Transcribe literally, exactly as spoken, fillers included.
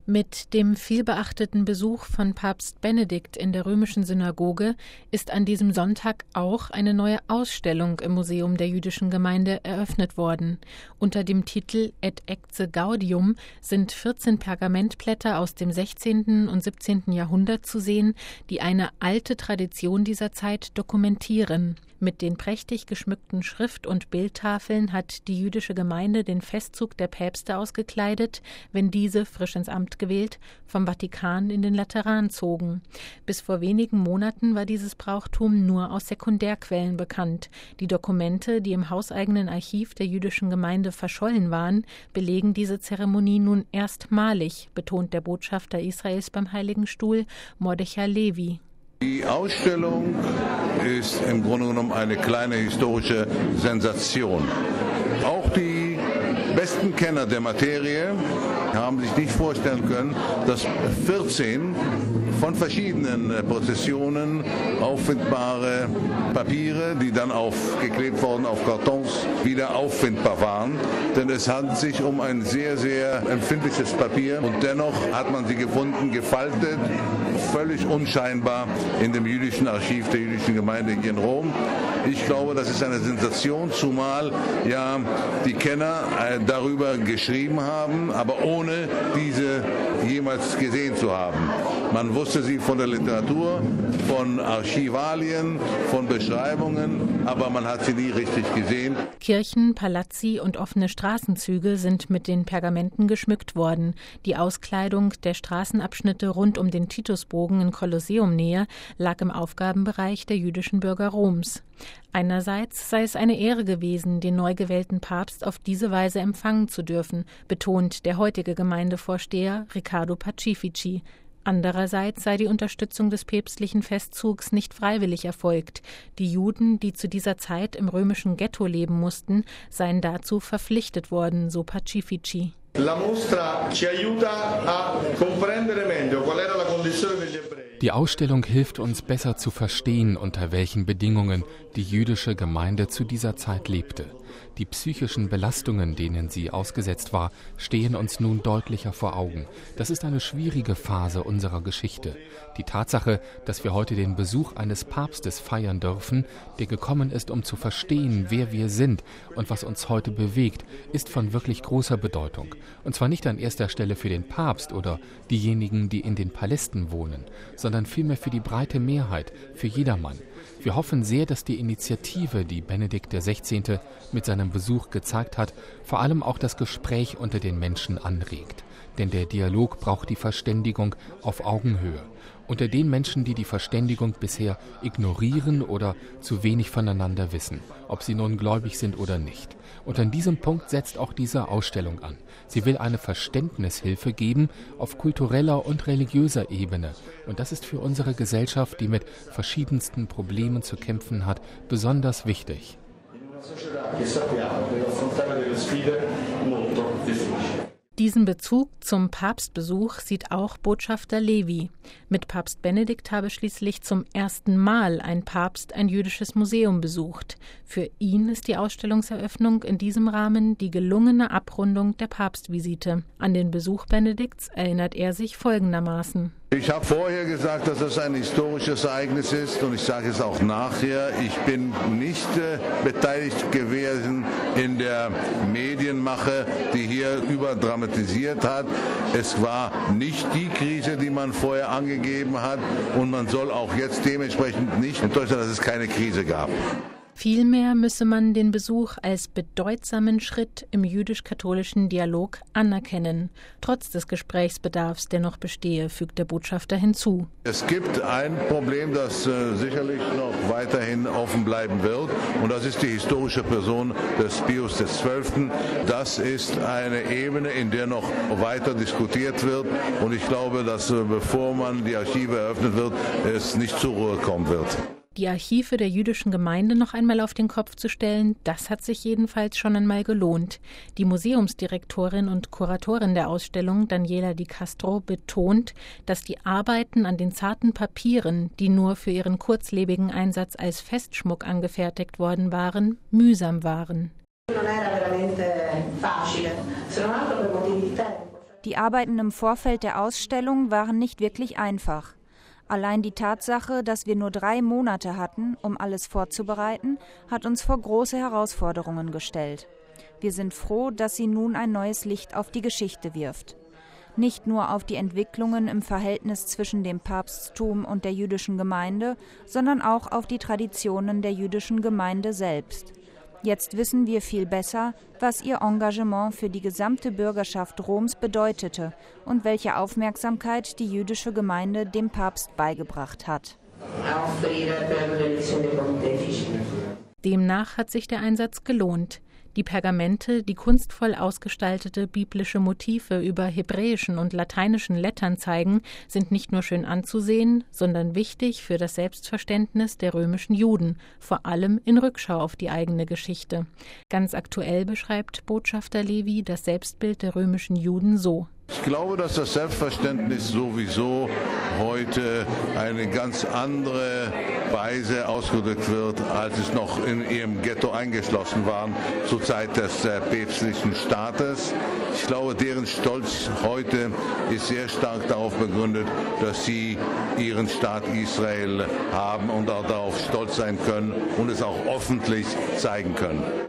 Mit dem vielbeachteten Besuch von Papst Benedikt in der römischen Synagoge ist an diesem Sonntag auch eine neue Ausstellung im Museum der jüdischen Gemeinde eröffnet worden. Unter dem Titel Et ecce Gaudium sind vierzehn Pergamentblätter aus dem sechzehnten und siebzehnten Jahrhundert zu sehen, die eine alte Tradition dieser Zeit dokumentieren. Mit den prächtig geschmückten Schrift- und Bildtafeln hat die jüdische Gemeinde den Festzug der Päpste ausgekleidet, wenn diese, frisch ins Amt gewählt, vom Vatikan in den Lateran zogen. Bis vor wenigen Monaten war dieses Brauchtum nur aus Sekundärquellen bekannt. Die Dokumente, die im hauseigenen Archiv der jüdischen Gemeinde verschollen waren, belegen diese Zeremonie nun erstmalig, betont der Botschafter Israels beim Heiligen Stuhl, Mordechai Levi. Die Ausstellung ist im Grunde genommen eine kleine historische Sensation. Auch die besten Kenner der Materie haben sich nicht vorstellen können, dass vierzehn von verschiedenen Prozessionen auffindbare Papiere, die dann aufgeklebt wurden auf Kartons, wieder auffindbar waren. Denn es handelt sich um ein sehr, sehr empfindliches Papier und dennoch hat man sie gefunden, gefaltet, völlig unscheinbar in dem jüdischen Archiv der jüdischen Gemeinde hier in Rom. Ich glaube, das ist eine Sensation, zumal ja die Kenner darüber geschrieben haben, aber ohne diese jemals gesehen zu haben. Man wusste sie von der Literatur, von Archivalien, von Beschreibungen, aber man hat sie nie richtig gesehen. Kirchen, Palazzi und offene Straßenzüge sind mit den Pergamenten geschmückt worden. Die Auskleidung der Straßenabschnitte rund um den Titusbogen in Kolosseumnähe lag im Aufgabenbereich der jüdischen Bürger Roms. Einerseits sei es eine Ehre gewesen, den neu gewählten Papst auf diese Weise empfangen zu dürfen, betont der heutige Gemeindevorsteher Riccardo Pacifici. Andererseits sei die Unterstützung des päpstlichen Festzugs nicht freiwillig erfolgt. Die Juden, die zu dieser Zeit im römischen Ghetto leben mussten, seien dazu verpflichtet worden, so Pacifici. La mostra ci aiuta a comprendere meglio qual era la condizione degli ebrei. Die Ausstellung hilft uns besser zu verstehen, unter welchen Bedingungen die jüdische Gemeinde zu dieser Zeit lebte. Die psychischen Belastungen, denen sie ausgesetzt war, stehen uns nun deutlicher vor Augen. Das ist eine schwierige Phase unserer Geschichte. Die Tatsache, dass wir heute den Besuch eines Papstes feiern dürfen, der gekommen ist, um zu verstehen, wer wir sind und was uns heute bewegt, ist von wirklich großer Bedeutung. Und zwar nicht an erster Stelle für den Papst oder diejenigen, die in den Palästen wohnen, sondern vielmehr für die breite Mehrheit, für jedermann. Wir hoffen sehr, dass die Initiative, die Benedikt der Sechzehnte mit seinem Besuch gezeigt hat, vor allem auch das Gespräch unter den Menschen anregt. Denn der Dialog braucht die Verständigung auf Augenhöhe. Unter den Menschen, die die Verständigung bisher ignorieren oder zu wenig voneinander wissen, ob sie nun gläubig sind oder nicht. Und an diesem Punkt setzt auch diese Ausstellung an. Sie will eine Verständnishilfe geben auf kultureller und religiöser Ebene. Und das ist für unsere Gesellschaft, die mit verschiedensten Problemen zu kämpfen hat, besonders wichtig. Diesen Bezug zum Papstbesuch sieht auch Botschafter Levi. Mit Papst Benedikt habe schließlich zum ersten Mal ein Papst ein jüdisches Museum besucht. Für ihn ist die Ausstellungseröffnung in diesem Rahmen die gelungene Abrundung der Papstvisite. An den Besuch Benedikts erinnert er sich folgendermaßen. Ich habe vorher gesagt, dass das ein historisches Ereignis ist und ich sage es auch nachher. Ich bin nicht äh, beteiligt gewesen in der Medienmache, die hier überdramatisiert hat. Es war nicht die Krise, die man vorher angegeben hat und man soll auch jetzt dementsprechend nicht enttäuscht sein, dass es keine Krise gab. Vielmehr müsse man den Besuch als bedeutsamen Schritt im jüdisch-katholischen Dialog anerkennen, trotz des Gesprächsbedarfs, der noch bestehe, fügt der Botschafter hinzu. Es gibt ein Problem, das äh, sicherlich noch weiterhin offen bleiben wird, und das ist die historische Person des Pius des Zwölften. Das ist eine Ebene, in der noch weiter diskutiert wird, und ich glaube, dass äh, bevor man die Archive eröffnet wird, es nicht zur Ruhe kommen wird. Die Archive der jüdischen Gemeinde noch einmal auf den Kopf zu stellen, das hat sich jedenfalls schon einmal gelohnt. Die Museumsdirektorin und Kuratorin der Ausstellung, Daniela Di Castro, betont, dass die Arbeiten an den zarten Papieren, die nur für ihren kurzlebigen Einsatz als Festschmuck angefertigt worden waren, mühsam waren. Die Arbeiten im Vorfeld der Ausstellung waren nicht wirklich einfach. Allein die Tatsache, dass wir nur drei Monate hatten, um alles vorzubereiten, hat uns vor große Herausforderungen gestellt. Wir sind froh, dass sie nun ein neues Licht auf die Geschichte wirft. Nicht nur auf die Entwicklungen im Verhältnis zwischen dem Papsttum und der jüdischen Gemeinde, sondern auch auf die Traditionen der jüdischen Gemeinde selbst. Jetzt wissen wir viel besser, was ihr Engagement für die gesamte Bürgerschaft Roms bedeutete und welche Aufmerksamkeit die jüdische Gemeinde dem Papst beigebracht hat. Demnach hat sich der Einsatz gelohnt. Die Pergamente, die kunstvoll ausgestaltete biblische Motive über hebräischen und lateinischen Lettern zeigen, sind nicht nur schön anzusehen, sondern wichtig für das Selbstverständnis der römischen Juden, vor allem in Rückschau auf die eigene Geschichte. Ganz aktuell beschreibt Botschafter Levi das Selbstbild der römischen Juden so: Ich glaube, dass das Selbstverständnis sowieso heute eine ganz andere Weise ausgedrückt wird, als es noch in ihrem Ghetto eingeschlossen waren, zur Zeit des äh, päpstlichen Staates. Ich glaube, deren Stolz heute ist sehr stark darauf begründet, dass sie ihren Staat Israel haben und auch darauf stolz sein können und es auch öffentlich zeigen können.